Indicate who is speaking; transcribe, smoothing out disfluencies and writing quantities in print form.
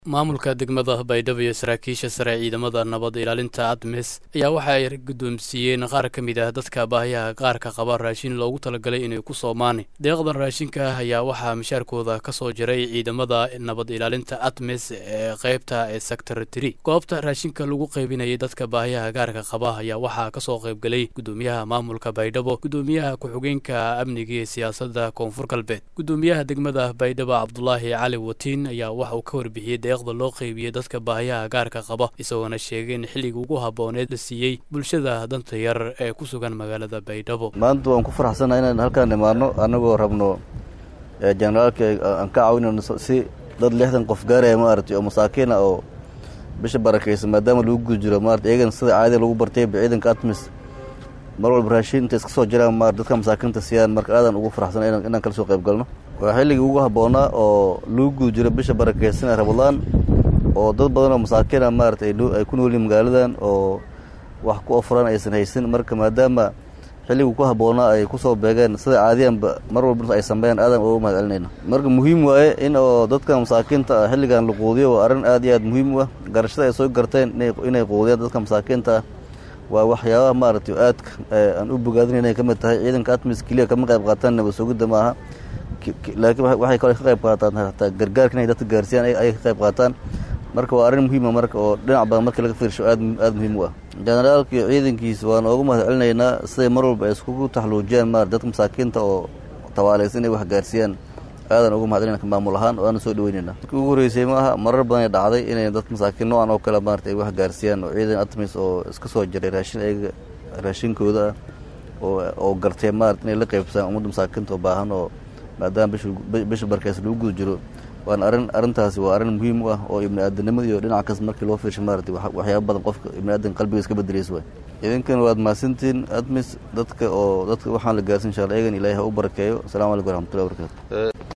Speaker 1: maamulka degmada Baydhabo iyo saraakiisha sare ciidamada nabad ilaalinta ADMIS ayaa waxa ay guddoonsiiyeen qaar ka mid ah dadka baahiyaha qaarka qaba raashin loogu talagalay inay ku soomaan. Deeqdan raashinka ayaa waxaa mishaarkooda ka soo jiray ciidamada nabad ilaalinta ADMIS ee qaybta sector 3. Goobta raashinka lagu qaybinayay dadka baahiyaha qaarka qaba ayaa waxaa ka soo qayb galay gudoomiyaha maamulka Baydhabo, gudoomiyaha ku-xigeenka amniga iyo siyaasadda Koonfur Galbeed, gudoomiyaha degmada Baydhabo Cabdullaahi Cali Watiin ayaa waxa uu ka warbixiyay deeqda loo qaybiyay dadka baahiyaha gaarka qaba isagoona sheegay in xilliga ugu habooneed la siiyay bulshada danta yar ee ku sugan magaalada Baydhabo.
Speaker 2: maanta waan ku faraxsanahay inaan halkaan imaano anagoo rabno generaalka aan ka caawinayno si dad 60 qof gaaraya maartay oo masaakiin oo bisha barakeysan maadaama lagu gudjiro maartay eegan sida caadi lagu bartay ciidanka ADMIS mar walba raashin inta iska soo jiraan dadka masaakiinta siiyaan marka aadan ugu faraxsanahay inaan kala soo qayb galno. waa xilliga ugu haboona oo lagu gudjiro bisha barakeysan Ramadaan oo dad badan oo masaakiin maartay ay ku nool yihiin magaaladan oo wax ku ofran aysan haysan marka maadaama xilligu ku haboona ay ku soo beegaan sida caadiyanba mar walba ay sameeyaan aadan oo mahadcelinayna. marka muhiim waaye in oo dadka masaakiinta xilligan la quudiyo waa arin aad iyo aad muhiim u ah. garashada ay soo garteen inay quudiyaan dadka masaakiinta waa waxyaabaha maartay aad aan u bogaadinayna kamid tahay ciidanka ADMIS kaliya kama qayb qaataan nabad sugidda maaha laakiin waxay kale ka qayb qaataan hatta gargaarka inay dadka gaarsiiyaan ay ka qayb qaataan. marka waa arin muhiim ah marka oo dhinac badan markii laga fiirsho aad muhiim u ah. generaalka ciidankiisa waan ugu mahadcelinaynaa siday mar walba ay iskugu taxluujiyaan dadka masaakiinta oo tawaalaysan inay wax gaarsiiyaan aadan ugu mahadcelinaynaa maamul ahaan oo aan soo dhaweynayna. markii ugu horeysay maaha marar badan ay dhacday inay dadka masaakiin noocan oo kale ay wax gaarsiiyaan oo ciidan ADMIS oo iska soo jiray raashinkooda oo gartay inay la qaybsadaan ummadda masaakiinta oo baahan oo maadaama bisha barkeys lagu guda jiro waan arintaasi waa arin muhiim u ah oo ibn aadanimada iyo dhinac kasta markii loo fiirsho waxyaabo badan qofka ibn aadan qalbigiisa ka bedelayso way. idinkan waad maasantiin ADMIS dadka waxaan la gaarsiin insha Allah eegan Ilaahay ha u barakeeyo. Assalaamu alaykum warahmatullahi wabarakatuh.